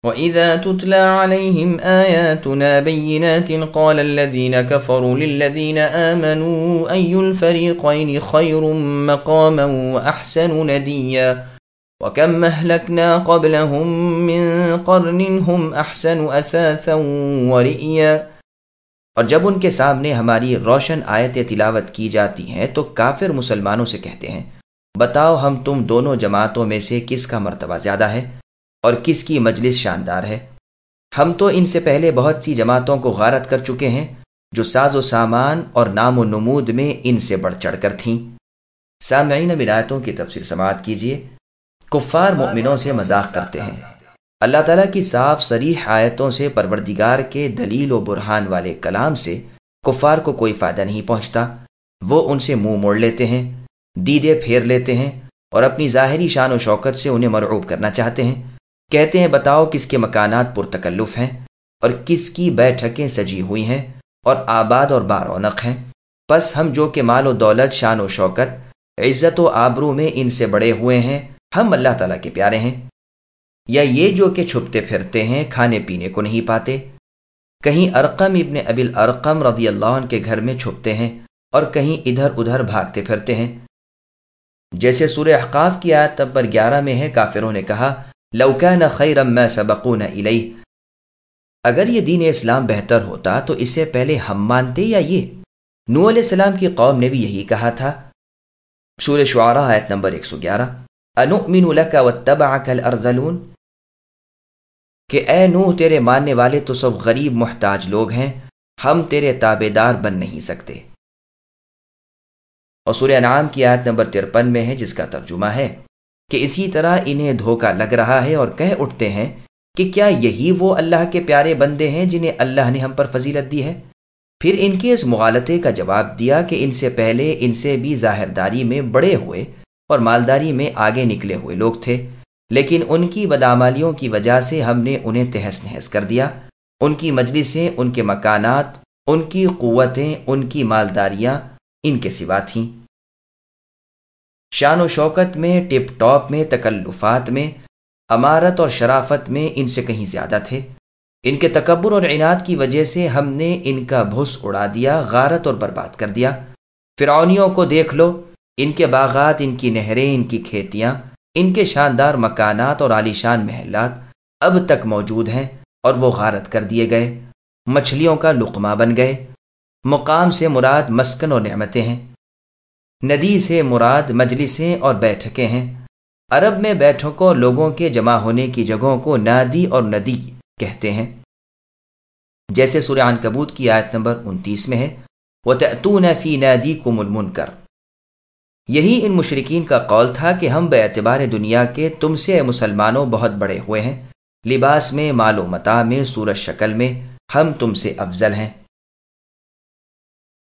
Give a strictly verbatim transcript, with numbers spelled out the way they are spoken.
وَإِذَا تُتْلَى عَلَيْهِمْ آيَاتُنَا بَيِّنَاتٍ قَالَ الَّذِينَ كَفَرُوا لِلَّذِينَ آمَنُوا أَيُّ الْفَرِيقَيْنِ خَيْرٌ مَقَامًا وَأَحْسَنُ نَدِيًّا وَكَمْ أَهْلَكْنَا قَبْلَهُمْ مِنْ قَرْنٍ هُمْ أَحْسَنُ أَثَاثًا وَرِئْيًا۔ اور جب ان کے سامنے ہماری روشن آیتیں تلاوت کی جاتی ہیں تو کافر مسلمانوں سے کہتے ہیں، بتاؤ ہم تم دونوں جماعتوں میں سے کس کا مرتبہ زیادہ ہے اور کس کی مجلس شاندار ہے؟ ہم تو ان سے پہلے بہت سی جماعتوں کو غارت کر چکے ہیں جو ساز و سامان اور نام و نمود میں ان سے بڑھ چڑھ کر تھیں۔ سامعین، اب آیتوں کی تفسیر سماعت کیجیے۔ کفار مومنوں سے مذاق کرتے ہیں۔ اللہ تعالیٰ کی صاف صریح آیتوں سے، پروردگار کے دلیل و برہان والے کلام سے کفار کو کوئی فائدہ نہیں پہنچتا۔ وہ ان سے منہ موڑ لیتے ہیں، دیدے پھیر لیتے ہیں اور اپنی ظاہری شان و شوکت سے انہیں مرعوب کرنا چاہتے ہیں۔ کہتے ہیں، بتاؤ کس کے مکانات پرتکلف ہیں اور کس کی بیٹھکیں سجی ہوئی ہیں اور آباد اور بارونق ہیں۔ پس ہم جو کہ مال و دولت، شان و شوکت، عزت و آبرو میں ان سے بڑے ہوئے ہیں، ہم اللہ تعالیٰ کے پیارے ہیں، یا یہ جو کہ چھپتے پھرتے ہیں، کھانے پینے کو نہیں پاتے؟ کہیں ارقم ابن ابی الارقم رضی اللہ عنہ کے گھر میں چھپتے ہیں اور کہیں ادھر ادھر بھاگتے پھرتے ہیں۔ جیسے سورہ احقاف کی آیت نمبر گیارہ میں ہے، کافروں نے کہا لو کان خیرا ما سبقونا الیہ، اگر یہ دین اسلام بہتر ہوتا تو اس سے پہلے ہم مانتے یا یہ؟ نوح علیہ السلام کی قوم نے بھی یہی کہا تھا۔ سورہ شعراء آیت نمبر ایک سو گیارہ، انؤمن لک واتبعک الارذلون، کہ اے نوح تیرے ماننے والے تو سب غریب محتاج لوگ ہیں، ہم تیرے تابع دار بن نہیں سکتے۔ اور سورہ انعام کی آیت نمبر ترپن میں ہے، جس کا ترجمہ ہے کہ اسی طرح انہیں دھوکہ لگ رہا ہے اور کہہ اٹھتے ہیں کہ کیا یہی وہ اللہ کے پیارے بندے ہیں جنہیں اللہ نے ہم پر فضیلت دی ہے؟ پھر ان کے اس مغالطے کا جواب دیا کہ ان سے پہلے ان سے بھی ظاہرداری میں بڑے ہوئے اور مالداری میں آگے نکلے ہوئے لوگ تھے، لیکن ان کی بدعمالیوں کی وجہ سے ہم نے انہیں تہس نہس کر دیا۔ ان کی مجلسیں، ان کے مکانات، ان کی قوتیں، ان کی مالداریاں ان کے سوا تھیں۔ شان و شوکت میں، ٹپ ٹاپ میں، تکلفات میں، امارت اور شرافت میں ان سے کہیں زیادہ تھے۔ ان کے تکبر اور عناد کی وجہ سے ہم نے ان کا بھس اڑا دیا، غارت اور برباد کر دیا۔ فرعونیوں کو دیکھ لو، ان کے باغات، ان کی نہریں، ان کی کھیتیاں، ان کے شاندار مکانات اور عالیشان محلات اب تک موجود ہیں اور وہ غارت کر دیے گئے، مچھلیوں کا لقمہ بن گئے۔ مقام سے مراد مسکن اور نعمتیں ہیں، ندی سے مراد مجلسیں اور بیٹھکیں ہیں۔ عرب میں بیٹھکوں، لوگوں کے جمع ہونے کی جگہوں کو نادی اور ندی کہتے ہیں، جیسے سورہ عنکبوت کی آیت نمبر انتیس میں ہے، وَتَأْتُونَ فِي نَادِيكُمُ الْمُنْكَرَ۔ یہی ان مشرکین کا قول تھا کہ ہم بے اعتبار دنیا کے تم سے اے مسلمانوں بہت بڑے ہوئے ہیں، لباس میں، مال و متاع میں، صورت شکل میں ہم تم سے افضل ہیں۔